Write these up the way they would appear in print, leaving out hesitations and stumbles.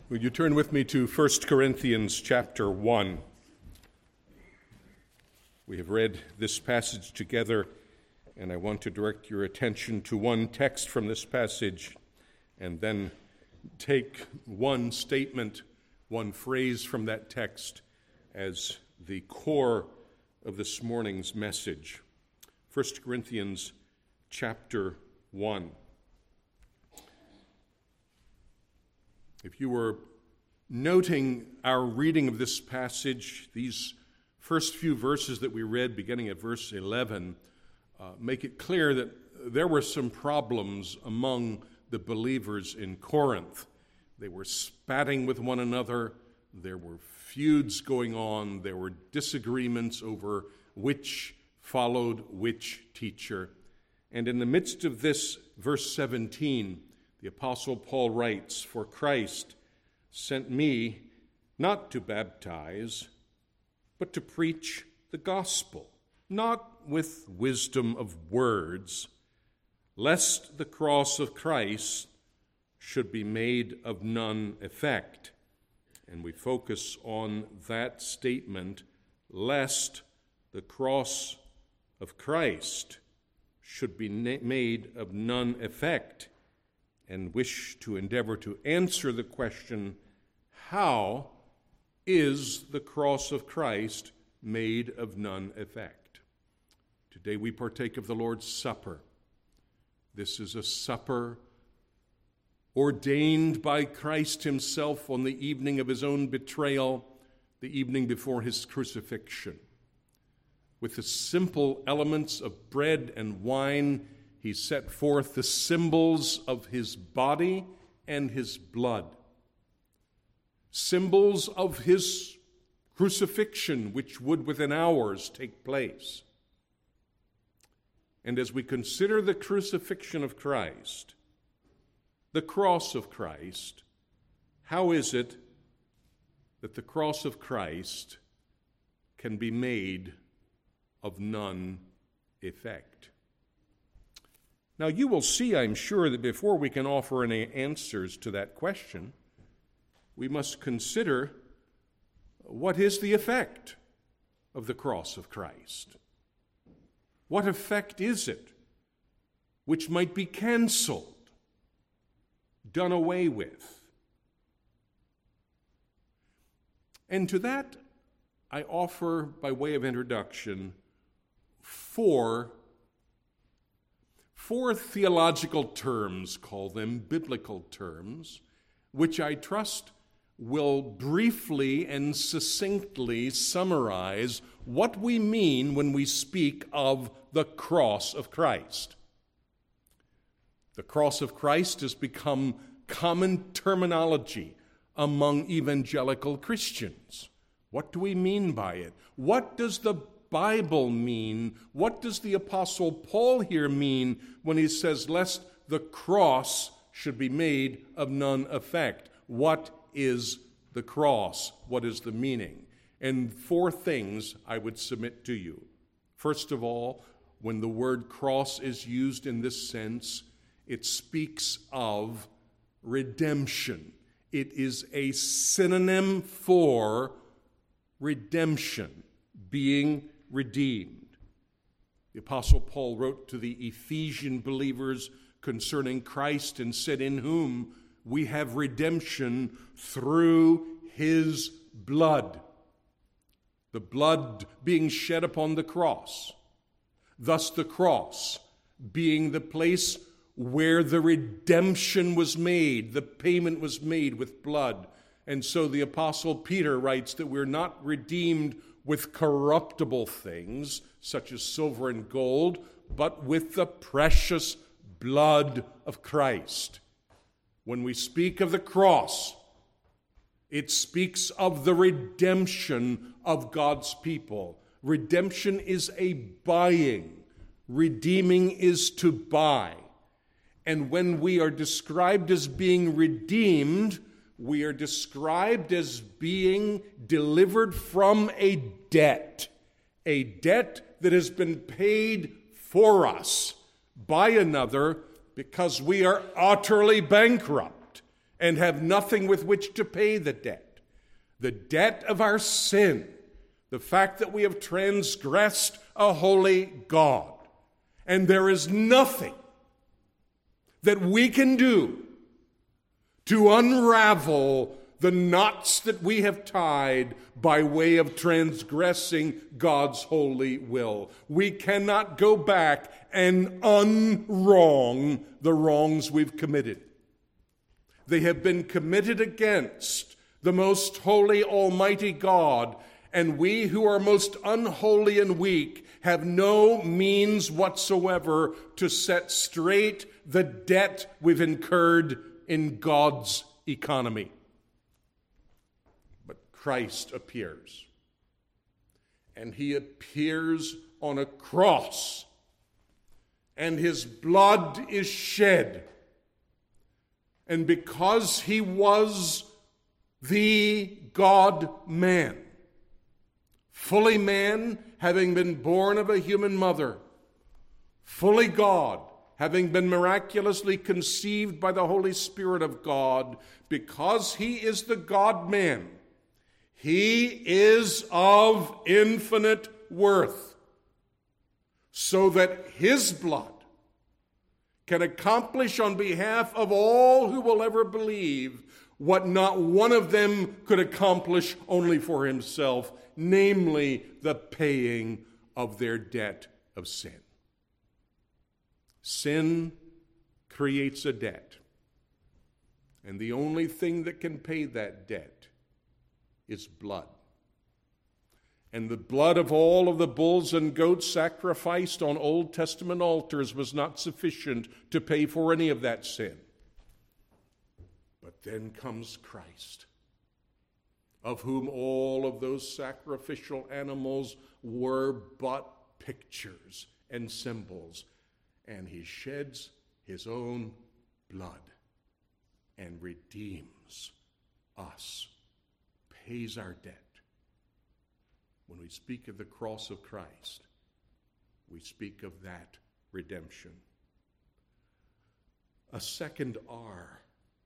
Would you turn with me to 1 Corinthians chapter 1? We have read this passage together, and I want to direct your attention to one text from this passage, and then take one statement, one phrase from that text as the core of this morning's message. 1 Corinthians chapter 1. If you were noting our reading of this passage, these first few verses that we read, beginning at verse 11, make it clear that there were some problems among the believers in Corinth. They were spatting with one another. There were feuds going on. There were disagreements over which followed which teacher. And in the midst of this, verse 17, the Apostle Paul writes, "For Christ sent me not to baptize, but to preach the gospel, not with wisdom of words, lest the cross of Christ should be made of none effect." And we focus on that statement, lest the cross of Christ should be made of none effect, and wish to endeavor to answer the question, how is the cross of Christ made of none effect? Today we partake of the Lord's Supper. This is a supper ordained by Christ himself on the evening of his own betrayal, the evening before his crucifixion. With the simple elements of bread and wine, he set forth the symbols of his body and his blood, symbols of his crucifixion, which would within hours take place. And as we consider the crucifixion of Christ, the cross of Christ, how is it that the cross of Christ can be made of none effect? Now, you will see, I'm sure, that before we can offer any answers to that question, we must consider what is the effect of the cross of Christ. What effect is it which might be canceled, done away with? And to that, I offer, by way of introduction, four theological terms, call them biblical terms, which I trust will briefly and succinctly summarize what we mean when we speak of the cross of Christ. The cross of Christ has become common terminology among evangelical Christians. What do we mean by it? What does the Bible mean? What does the Apostle Paul here mean when he says, lest the cross should be made of none effect? What is the cross? What is the meaning? And four things I would submit to you. First of all, when the word cross is used in this sense, it speaks of redemption. It is a synonym for redemption, being redeemed. The Apostle Paul wrote to the Ephesian believers concerning Christ and said, in whom we have redemption through his blood. The blood being shed upon the cross. Thus the cross being the place where the redemption was made, the payment was made with blood. And so the Apostle Peter writes that we're not redeemed with corruptible things, such as silver and gold, but with the precious blood of Christ. When we speak of the cross, it speaks of the redemption of God's people. Redemption is a buying. Redeeming is to buy. And when we are described as being redeemed, we are described as being delivered from a debt that has been paid for us by another because we are utterly bankrupt and have nothing with which to pay the debt. The debt of our sin, the fact that we have transgressed a holy God. And there is nothing that we can do to unravel the knots that we have tied by way of transgressing God's holy will. We cannot go back and unwrong the wrongs we've committed. They have been committed against the most holy, almighty God, and we who are most unholy and weak have no means whatsoever to set straight the debt we've incurred in God's economy. But Christ appears, and he appears on a cross, and his blood is shed. And because he was the God-man, fully man, having been born of a human mother, fully God, having been miraculously conceived by the Holy Spirit of God, because he is the God-man, he is of infinite worth, so that his blood can accomplish on behalf of all who will ever believe what not one of them could accomplish only for himself, namely the paying of their debt of sin. Sin creates a debt, and the only thing that can pay that debt is blood. And the blood of all of the bulls and goats sacrificed on Old Testament altars was not sufficient to pay for any of that sin. But then comes Christ, of whom all of those sacrificial animals were but pictures and symbols. And he sheds his own blood and redeems us, pays our debt. When we speak of the cross of Christ, we speak of that redemption. A second R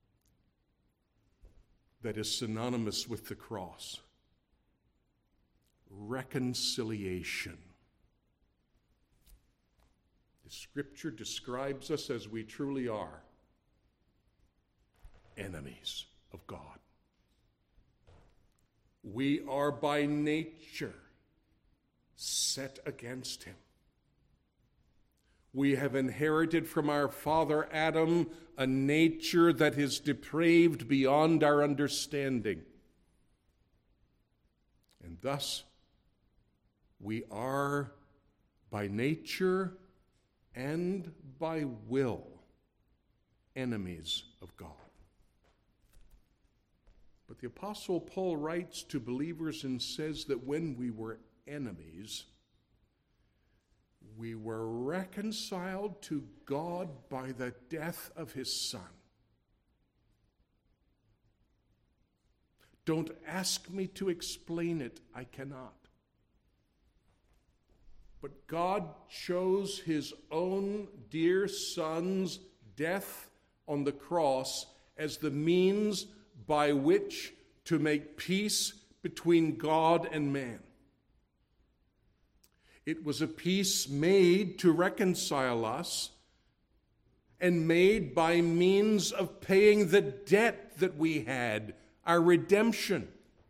that is synonymous with the cross: reconciliation. The Scripture describes us as we truly are, enemies of God. We are by nature set against him. We have inherited from our father Adam a nature that is depraved beyond our understanding. And thus, we are by nature and by will enemies of God. But the Apostle Paul writes to believers and says that when we were enemies, we were reconciled to God by the death of his Son. Don't ask me to explain it. I cannot. But God chose his own dear Son's death on the cross as the means by which to make peace between God and man. It was a peace made to reconcile us and made by means of paying the debt that we had, our redemption.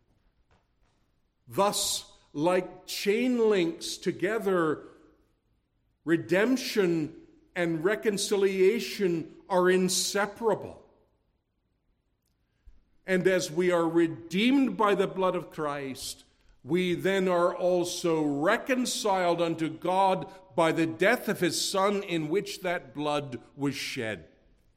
Thus, like chain links together, redemption and reconciliation are inseparable. And as we are redeemed by the blood of Christ, we then are also reconciled unto God by the death of his Son, in which that blood was shed.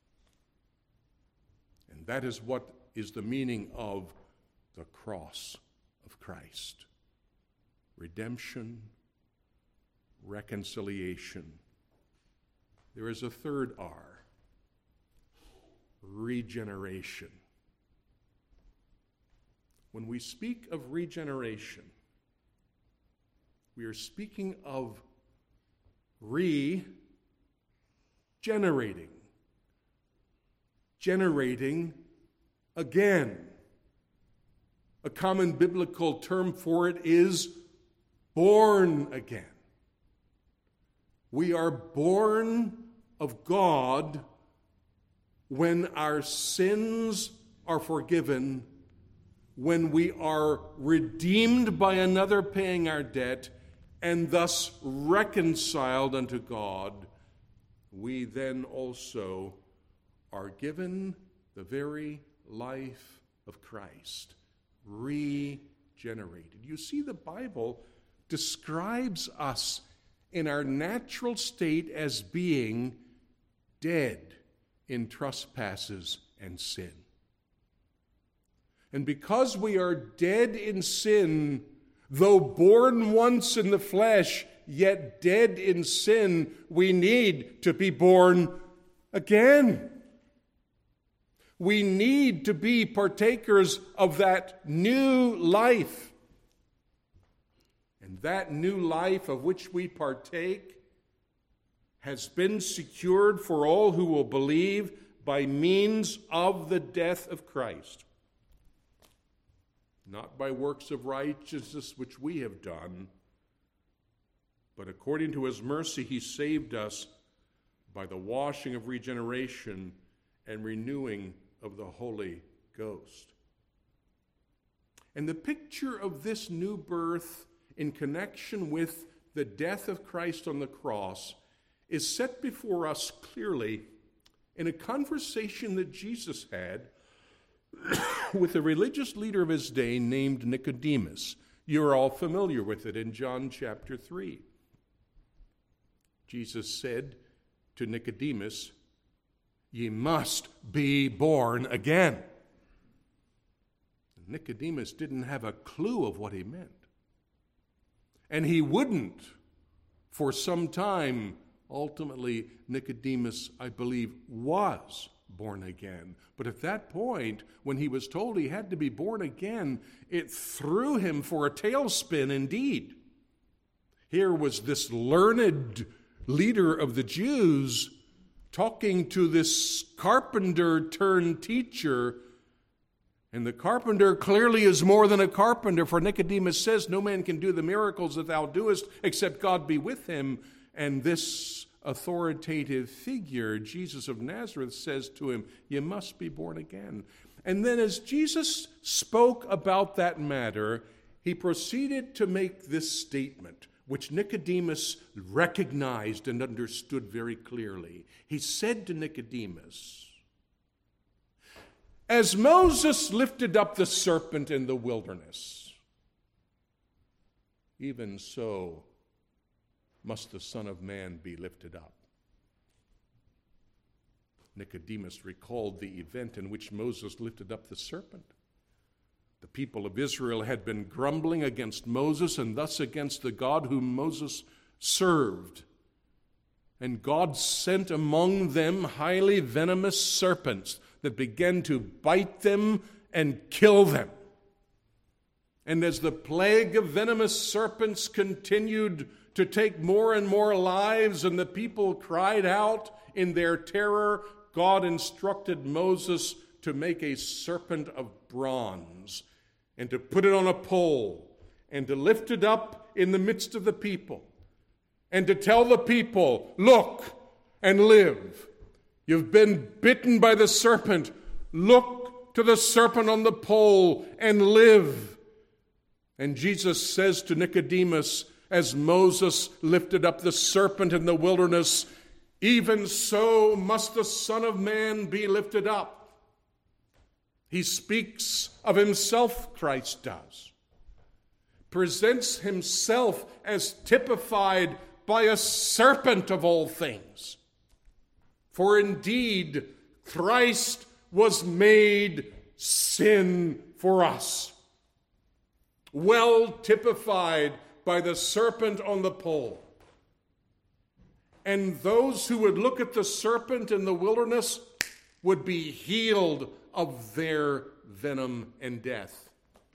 And that is what is the meaning of the cross of Christ. Redemption, reconciliation. There is a third R: regeneration. When we speak of regeneration, we are speaking of generating again. A common biblical term for it is born again. We are born of God when our sins are forgiven, when we are redeemed by another paying our debt, and thus reconciled unto God. We then also are given the very life of Christ, regenerated. You see, the Bible describes us in our natural state as being dead in trespasses and sin. And because we are dead in sin, though born once in the flesh, yet dead in sin, we need to be born again. We need to be partakers of that new life. And that new life of which we partake has been secured for all who will believe by means of the death of Christ. Not by works of righteousness which we have done, but according to his mercy he saved us by the washing of regeneration and renewing of the Holy Ghost. And the picture of this new birth in connection with the death of Christ on the cross is set before us clearly in a conversation that Jesus had with a religious leader of his day named Nicodemus. You're all familiar with it in John chapter 3. Jesus said to Nicodemus, "Ye must be born again." Nicodemus didn't have a clue of what he meant. And he wouldn't for some time. Ultimately, Nicodemus, I believe, was born again. But at that point, when he was told he had to be born again, it threw him for a tailspin indeed. Here was this learned leader of the Jews talking to this carpenter turned teacher. And the carpenter clearly is more than a carpenter, for Nicodemus says, "No man can do the miracles that thou doest except God be with him." And this authoritative figure, Jesus of Nazareth, says to him, "You must be born again." And then as Jesus spoke about that matter, he proceeded to make this statement, which Nicodemus recognized and understood very clearly. He said to Nicodemus, "As Moses lifted up the serpent in the wilderness, even so must the Son of Man be lifted up." Nicodemus recalled the event in which Moses lifted up the serpent. The people of Israel had been grumbling against Moses and thus against the God whom Moses served. And God sent among them highly venomous serpents that began to bite them and kill them. And as the plague of venomous serpents continued to take more and more lives, and the people cried out in their terror, God instructed Moses to make a serpent of bronze and to put it on a pole and to lift it up in the midst of the people and to tell the people, "Look and live. You've been bitten by the serpent. Look to the serpent on the pole and live." And Jesus says to Nicodemus, as Moses lifted up the serpent in the wilderness, even so must the Son of Man be lifted up. He speaks of himself, Christ does. Presents himself as typified by a serpent of all things. For indeed, Christ was made sin for us. Well typified by the serpent on the pole. And those who would look at the serpent in the wilderness would be healed of their venom and death.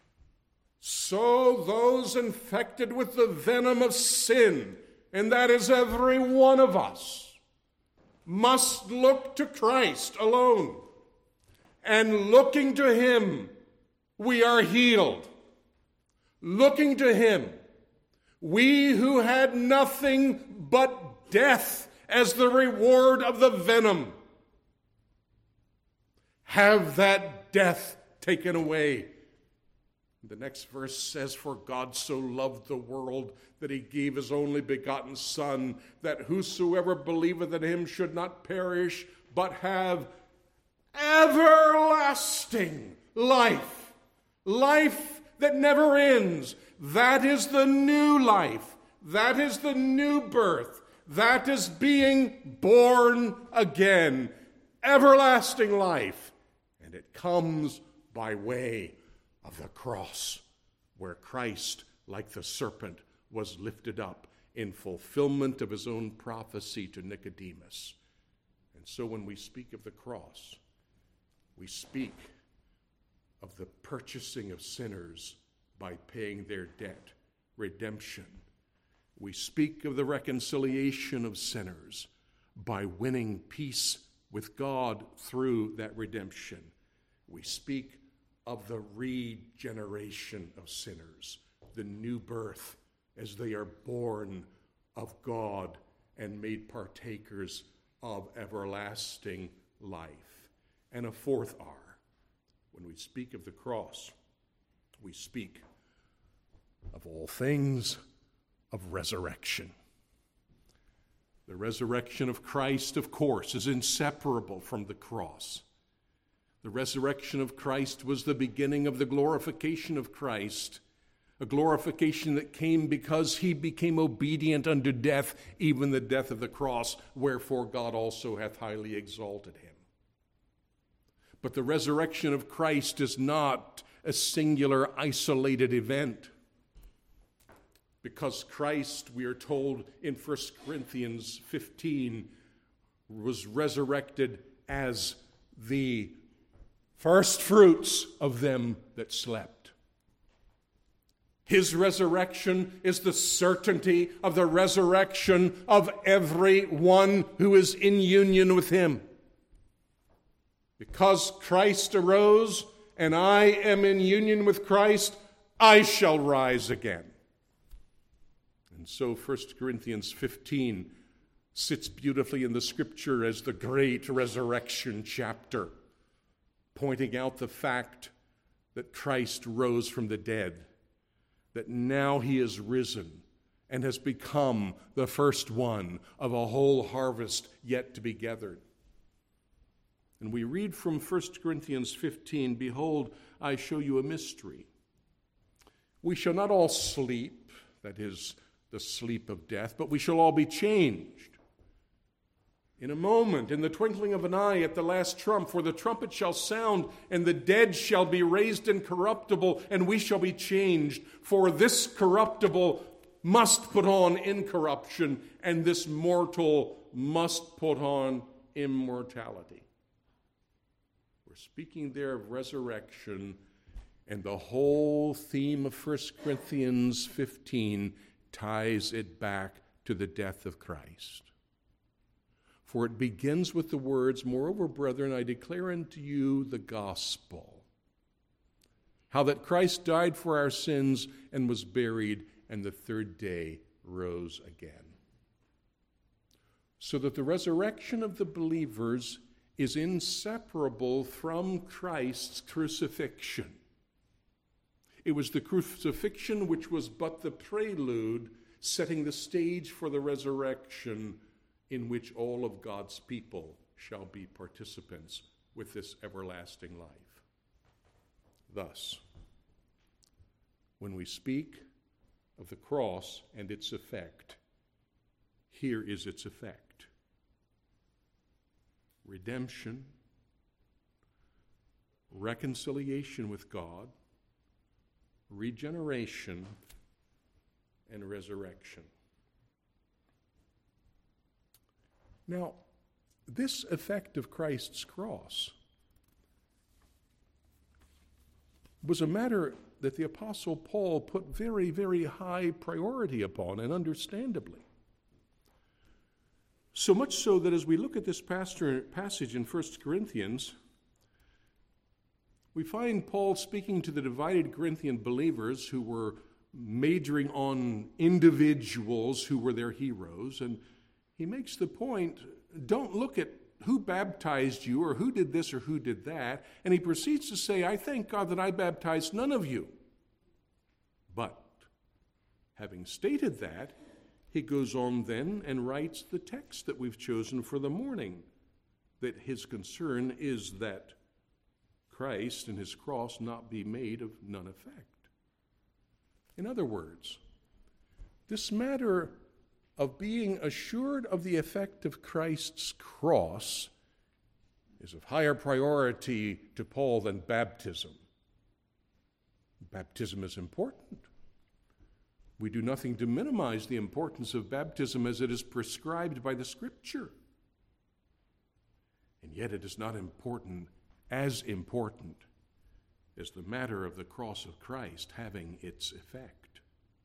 So those infected with the venom of sin, and that is every one of us, must look to Christ alone and looking to him, we are healed. Looking to him, we who had nothing but death as the reward of the venom, have that death taken away. The next verse says, "For God so loved the world that he gave his only begotten Son, that whosoever believeth in him should not perish, but have everlasting life." Life that never ends. That is the new life. That is the new birth. That is being born again. Everlasting life. And it comes by way of the cross, where Christ, like the serpent, was lifted up in fulfillment of his own prophecy to Nicodemus. And so when we speak of the cross, we speak of the purchasing of sinners by paying their debt, redemption. We speak of the reconciliation of sinners by winning peace with God through that redemption. We speak of the regeneration of sinners, the new birth as they are born of God and made partakers of everlasting life. And a fourth R. When we speak of the cross, we speak of all things of resurrection. The resurrection of Christ, of course, is inseparable from the cross. The resurrection of Christ was the beginning of the glorification of Christ, a glorification that came because he became obedient unto death, even the death of the cross, wherefore God also hath highly exalted him. But the resurrection of Christ is not a singular, isolated event. Because Christ, we are told in 1 Corinthians 15, was resurrected as the first fruits of them that slept. His resurrection is the certainty of the resurrection of every one who is in union with him. Because Christ arose and I am in union with Christ, I shall rise again. And so 1 Corinthians 15 sits beautifully in the Scripture as the great resurrection chapter, pointing out the fact that Christ rose from the dead, that now he is risen and has become the first one of a whole harvest yet to be gathered. And we read from 1 Corinthians 15, "Behold, I show you a mystery. We shall not all sleep," that is, the sleep of death, "but we shall all be changed. In a moment, in the twinkling of an eye, at the last trump, for the trumpet shall sound, and the dead shall be raised incorruptible, and we shall be changed. For this corruptible must put on incorruption, and this mortal must put on immortality." We're speaking there of resurrection, and the whole theme of 1 Corinthians 15 ties it back to the death of Christ. For it begins with the words, "Moreover, brethren, I declare unto you the gospel, how that Christ died for our sins and was buried, and the third day rose again." So that the resurrection of the believers is inseparable from Christ's crucifixion. It was the crucifixion which was but the prelude, setting the stage for the resurrection in which all of God's people shall be participants with this everlasting life. Thus, when we speak of the cross and its effect, here is its effect: redemption, reconciliation with God, regeneration, and resurrection. Now, this effect of Christ's cross was a matter that the Apostle Paul put very, very high priority upon, and understandably. So much so that as we look at this passage in 1 Corinthians, We find Paul speaking to the divided Corinthian believers who were majoring on individuals who were their heroes, and he makes the point, don't look at who baptized you or who did this or who did that, and he proceeds to say, I thank God that I baptized none of you. But having stated that, he goes on then and writes the text that we've chosen for the morning, that his concern is that Christ and his cross not be made of none effect. In other words, this matter of being assured of the effect of Christ's cross is of higher priority to Paul than baptism. Baptism is important. We do nothing to minimize the importance of baptism as it is prescribed by the Scripture. And yet it is not as important as the matter of the cross of Christ having its effect.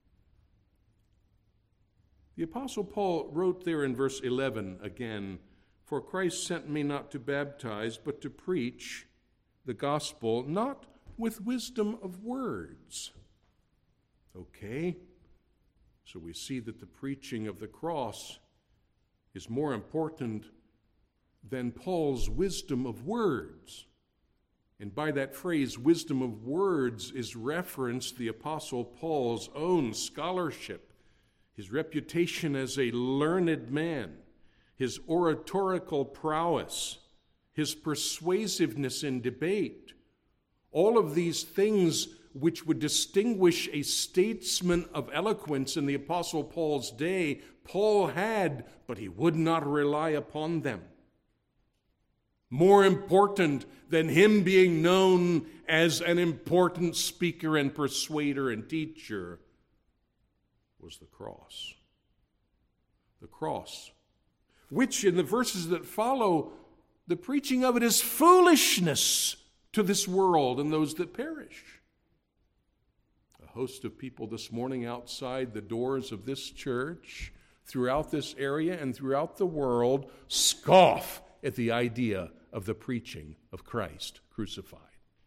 The Apostle Paul wrote there in verse 11 again, "For Christ sent me not to baptize, but to preach the gospel, not with wisdom of words." Okay, so we see that the preaching of the cross is more important than Paul's wisdom of words. And by that phrase, wisdom of words, is referenced the Apostle Paul's own scholarship, his reputation as a learned man, his oratorical prowess, his persuasiveness in debate. All of these things which would distinguish a statesman of eloquence in the Apostle Paul's day, Paul had, but he would not rely upon them. More important than him being known as an important speaker and persuader and teacher was the cross. The cross, which in the verses that follow, the preaching of it is foolishness to this world and those that perish. A host of people this morning outside the doors of this church, throughout this area and throughout the world, scoff at the idea of the preaching of Christ crucified.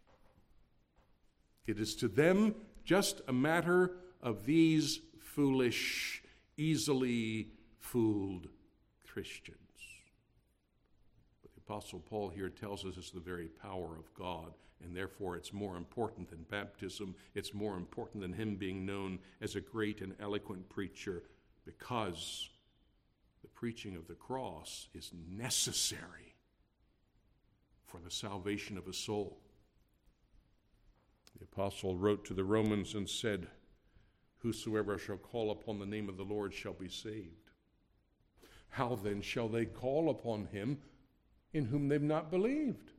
It is to them just a matter of these foolish, easily fooled Christians. But the Apostle Paul here tells us it's the very power of God, and therefore it's more important than baptism. It's more important than him being known as a great and eloquent preacher, because the preaching of the cross is necessary for the salvation of a soul. The apostle wrote to the Romans and said, "Whosoever shall call upon the name of the Lord shall be saved." How then shall they call upon him in whom they've not believed?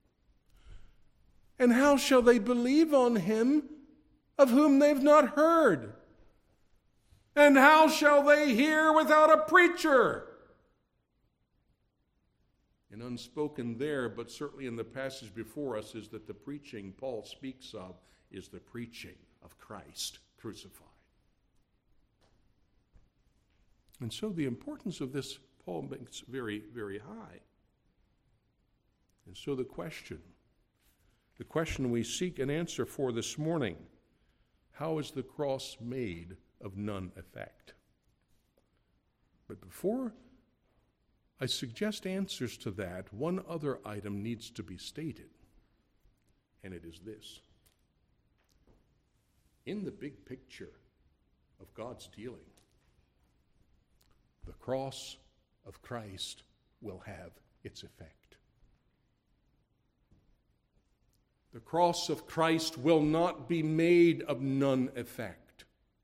And how shall they believe on him of whom they've not heard? And how shall they hear without a preacher? And unspoken there, but certainly in the passage before us, is that the preaching Paul speaks of is the preaching of Christ crucified. And so the importance of this Paul makes very, very high. And so the question we seek an answer for this morning, how is the cross made of none effect? But before I suggest answers to that, one other item needs to be stated, and it is this. In the big picture of God's dealing, the cross of Christ will have its effect. The cross of Christ will not be made of none effect.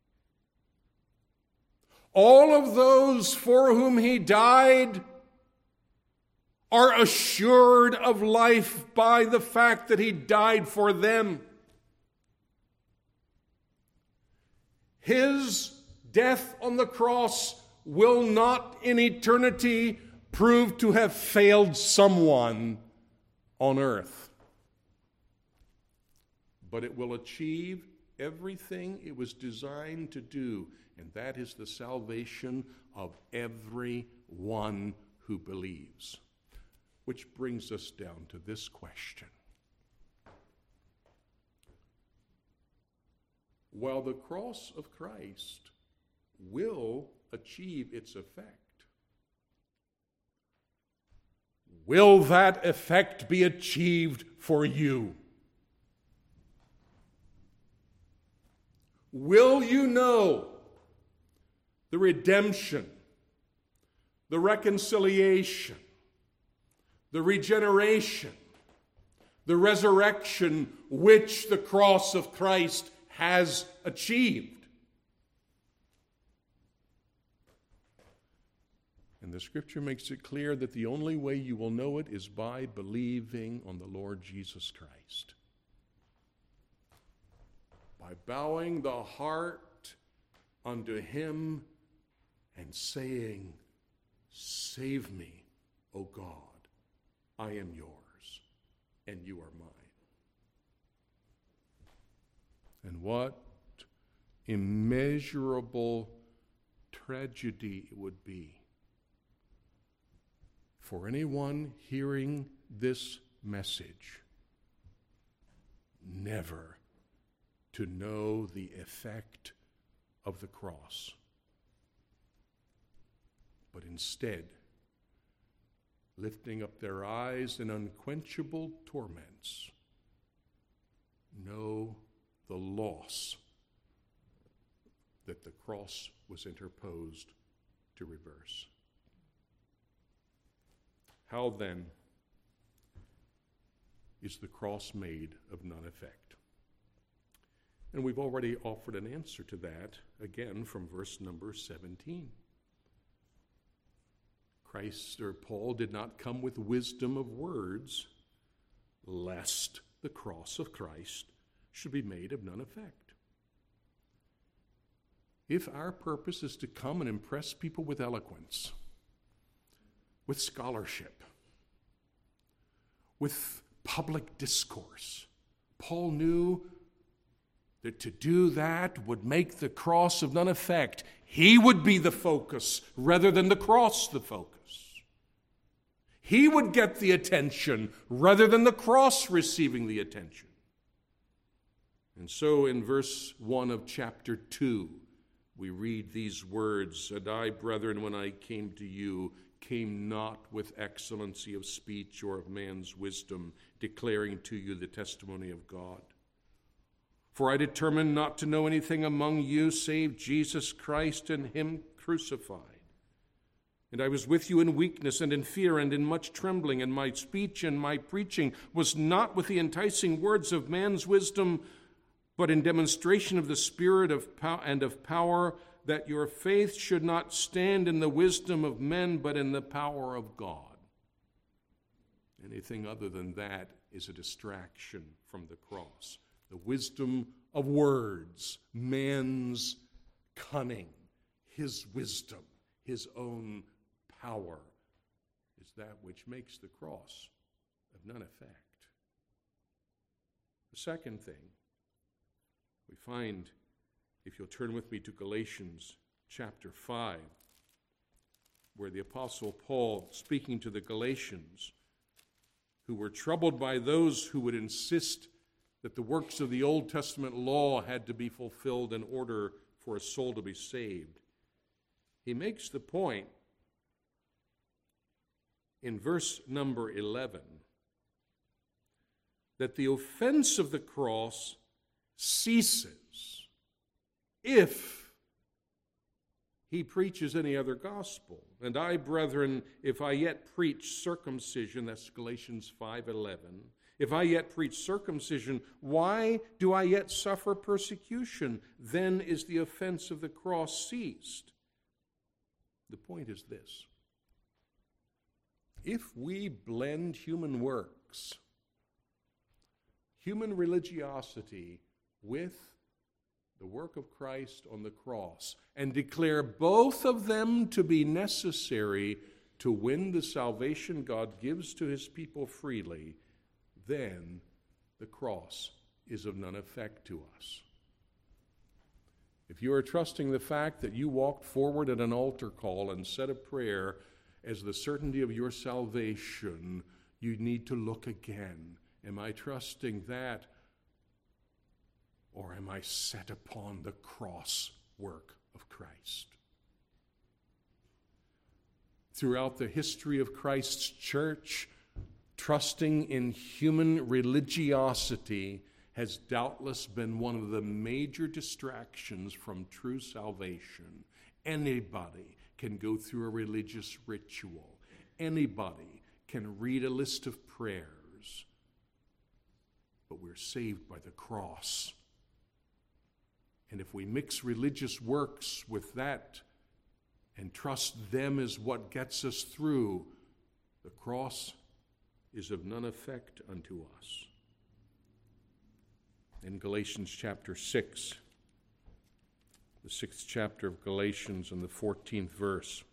All of those for whom he died are assured of life by the fact that he died for them. His death on the cross will not in eternity prove to have failed someone on earth, but it will achieve everything it was designed to do, and that is the salvation of everyone who believes. Which brings us down to this question. while the cross of Christ will achieve its effect, will that effect be achieved for you? Will you know the redemption, the reconciliation, the regeneration, the resurrection which the cross of Christ has achieved? And the Scripture makes it clear that the only way you will know it is by believing on the Lord Jesus Christ. By bowing the heart unto Him and saying, "Save me, O God, I am yours, and you are mine." And what immeasurable tragedy it would be for anyone hearing this message never to know the effect of the cross, but instead, lifting up their eyes in unquenchable torments, know the loss that the cross was interposed to reverse. How then is the cross made of none effect? And we've already offered an answer to that, again from verse number 17. Christ, or Paul, did not come with wisdom of words, lest the cross of Christ should be made of none effect. If our purpose is to come and impress people with eloquence, with scholarship, with public discourse, Paul knew that to do that would make the cross of none effect. He would be the focus rather than the cross the focus. He would get the attention rather than the cross receiving the attention. And so in verse 1 of chapter 2, we read these words, "And I, brethren, when I came to you, came not with excellency of speech or of man's wisdom, declaring to you the testimony of God. For I determined not to know anything among you save Jesus Christ and Him crucified. And I was with you in weakness and in fear and in much trembling, and my speech and my preaching was not with the enticing words of man's wisdom, but in demonstration of the Spirit and of power, that your faith should not stand in the wisdom of men, but in the power of God." Anything other than that is a distraction from the cross. The wisdom of words, man's cunning, his wisdom, his own power, is that which makes the cross of none effect. The second thing we find, if you'll turn with me to Galatians chapter 5, where the Apostle Paul, speaking to the Galatians, who were troubled by those who would insist that the works of the Old Testament law had to be fulfilled in order for a soul to be saved, he makes the point in verse number 11 that the offense of the cross ceases if he preaches any other gospel. "And I, brethren, if I yet preach circumcision," that's Galatians 5:11, "if I yet preach circumcision, why do I yet suffer persecution? Then is the offense of the cross ceased." The point is this: if we blend human works, human religiosity, with the work of Christ on the cross, and declare both of them to be necessary to win the salvation God gives to His people freely, then the cross is of none effect to us. If you are trusting the fact that you walked forward at an altar call and said a prayer as the certainty of your salvation, you need to look again. Am I trusting that? Or or am I set upon the cross work of Christ? Throughout the history of Christ's church, trusting in human religiosity has doubtless been one of the major distractions from true salvation. Anybody can go through a religious ritual. Anybody can read a list of prayers. But we're saved by the cross. And if we mix religious works with that and trust them as what gets us through, the cross is of none effect unto us. In Galatians chapter 6, the 6th chapter of Galatians and the 14th verse,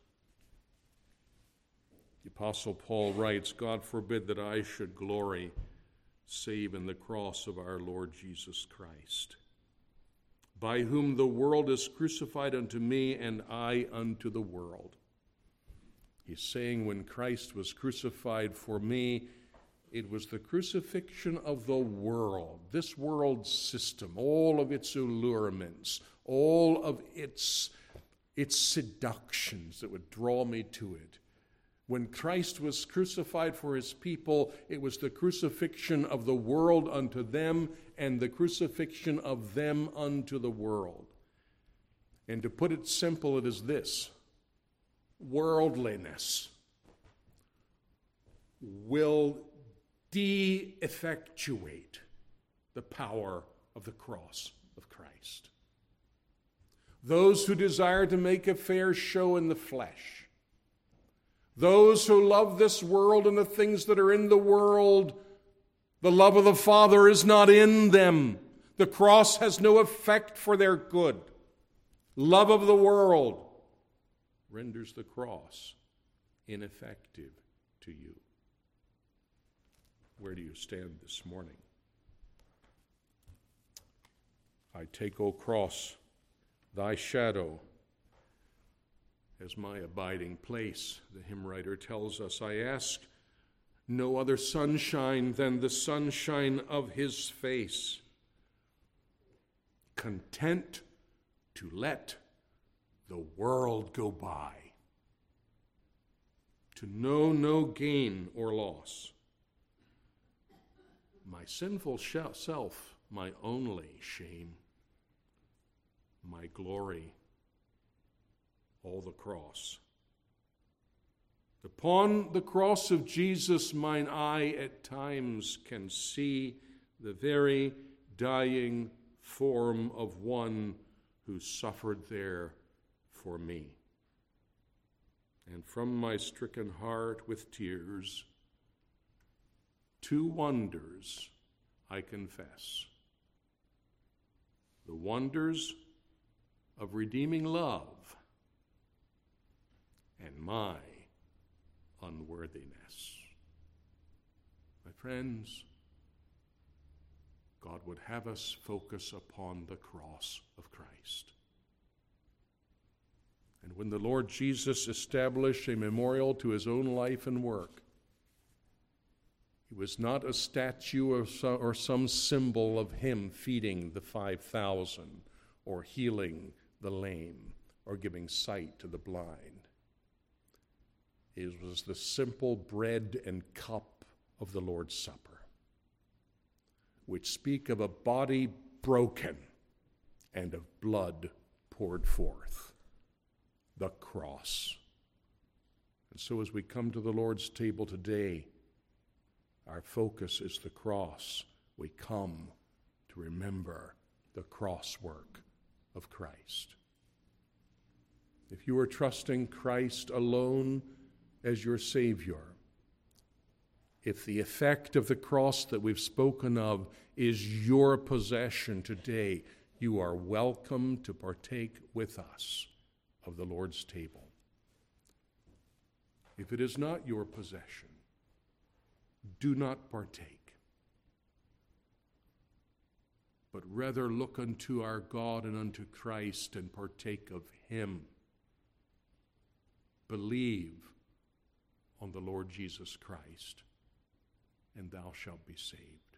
the Apostle Paul writes, God forbid that I should glory save in the cross of our Lord Jesus Christ, by whom the world is crucified unto me, and I unto the world. He's saying when Christ was crucified for me, it was the crucifixion of the world, this world system, all of its allurements, all of its seductions that would draw me to it. When Christ was crucified for his people, it was the crucifixion of the world unto them and the crucifixion of them unto the world. And to put it simple, it is this: worldliness will de-effectuate the power of the cross of Christ. Those who desire to make a fair show in the flesh, those who love this world and the things that are in the world, the love of the Father is not in them. The cross has no effect for their good. Love of the world renders the cross ineffective to you. Where do you stand this morning? I take, O cross, thy shadow as my abiding place. The hymn writer tells us, I ask no other sunshine than the sunshine of his face, content to let the world go by, to know no gain or loss. My sinful self, my only shame, my glory, all the cross. Upon the cross of Jesus, mine eye at times can see the very dying form of one who suffered there for me. And from my stricken heart with tears, two wonders I confess: the wonders of redeeming love and my unworthiness. My friends, God would have us focus upon the cross of Christ. And when the Lord Jesus established a memorial to his own life and work, it was not a statue or some symbol of him feeding the 5,000 or healing the lame or giving sight to the blind. It was the simple bread and cup of the Lord's Supper, which speak of a body broken and of blood poured forth, the cross. And so as we come to the Lord's table today, our focus is the cross. We come to remember the cross work of Christ. If you are trusting Christ alone as your Savior, if the effect of the cross that we've spoken of is your possession today, you are welcome to partake with us of the Lord's table. If it is not your possession, do not partake, but rather look unto our God and unto Christ and partake of him. Believe on the Lord Jesus Christ, and thou shalt be saved.